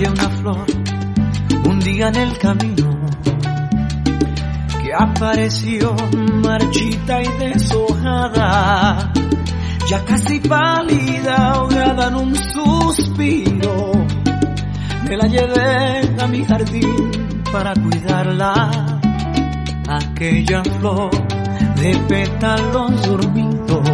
aprecié una flor un día en el camino que apareció marchita y deshojada, ya casi pálida, ahogada en un suspiro. Me la llevé a mi jardín para cuidarla, aquella flor de pétalos dormidos,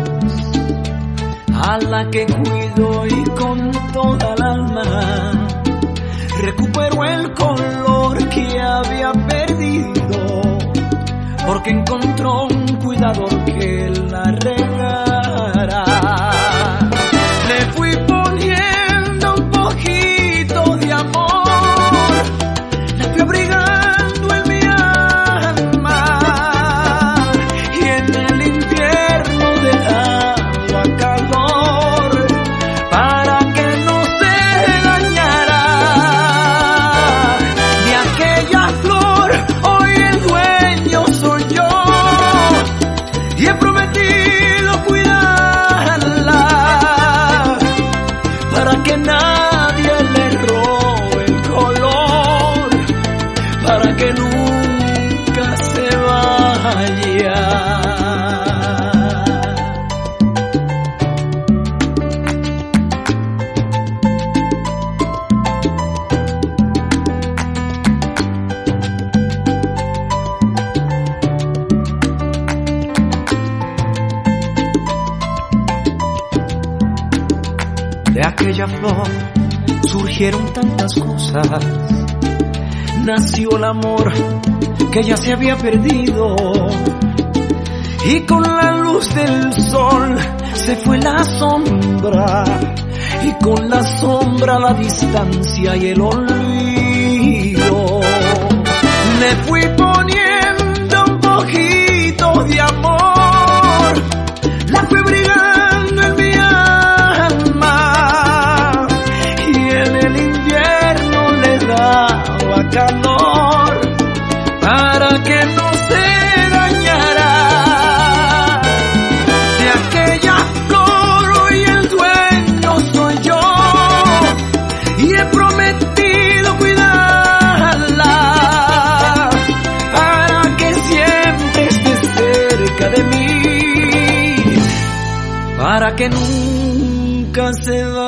a la que cuido y con toda el alma recupero el color que había perdido, porque encontró un cuidador que la regara. Le fui poniendo un poquito de amor, la fui abrigando en mi alma, y en el invierno dejaba calor para que no se dañara. De aquella flor hoy el dueño soy yo, y he prometido cuidarla para que nadie le robe el color, para que nunca se vaya. De aquella flor surgieron tantas cosas, nació el amor que ya se había perdido, y con la luz del sol se fue la sombra, y con la sombra la distancia y el olvido. Le fui poniendo un poquito de amor, la fui brigando en mi alma, y en el invierno le daba calor para que no se dañara. De aquella flor hoy el dueño soy yo, y he prometido cuidarla para que siempre esté cerca de mí, para que nunca se vaya.